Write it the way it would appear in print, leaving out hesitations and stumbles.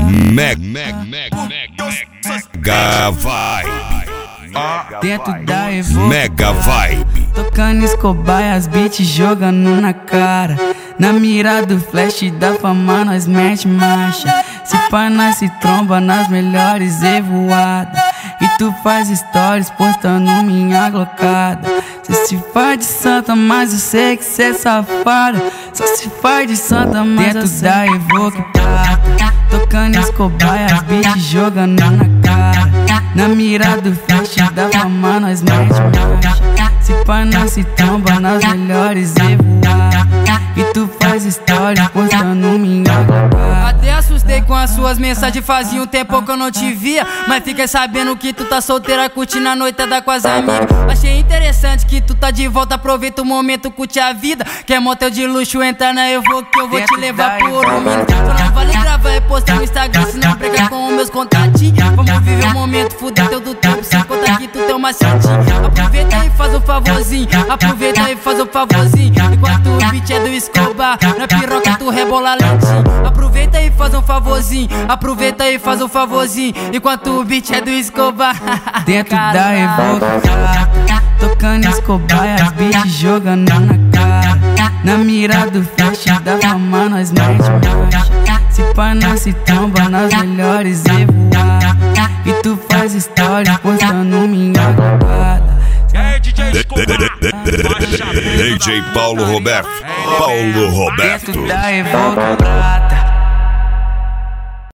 Mega Vibe. Dentro da Evo, Mega Vibe. tocando Escobar, as beats jogando na cara. Na mira do flash da fama nós mete marcha. Se pá nós se tromba nas melhores evoadas. E tu faz stories postando minha glocada. Cê se faz de santa, mas eu sei que cê é safada. Só se faz de santa, mas dentro da Evo que prata. Tocando Escobar, as beats jogando na cara. Na mira do flash da fama nós mete marcha. Se pá nós se tromba nas melhores evoadas. E tu faz stories postando minha glocada. Até assustei com as suas mensagens, fazia um tempo que eu não te via. Mas fiquei sabendo que tu tá solteira, curtindo a noitada com as amigas. Achei interessante que tu tá de volta, aproveita o momento, curte a vida. Quer motel de luxo, entra na Evo que eu vou te levar por um minuto. Só não vale gravar e postar no Instagram, senão breca com os meus contatinhos. Vamos viver o momento, fuder teu do tempo, sem contar que tu tem uma macetinho. Aproveita e faz um favorzinho, aproveita e faz um favorzinho. Enquanto o beat é do Escobar, na piroca tu rebola lentinho. Aproveita e faz um favorzinho, aproveita e faz um favorzinho. Enquanto o beat é do Escobar. Dentro da Evo que prata, tocando Escobar, as beats jogando na cara. Na mira do flash da fama nós mete marcha. Se pá nós se tromba nas melhores evoadas. E tu faz stories postando minha glocada. DJ Paulo Roberto. Paulo Roberto. Dentro da Evo que prata,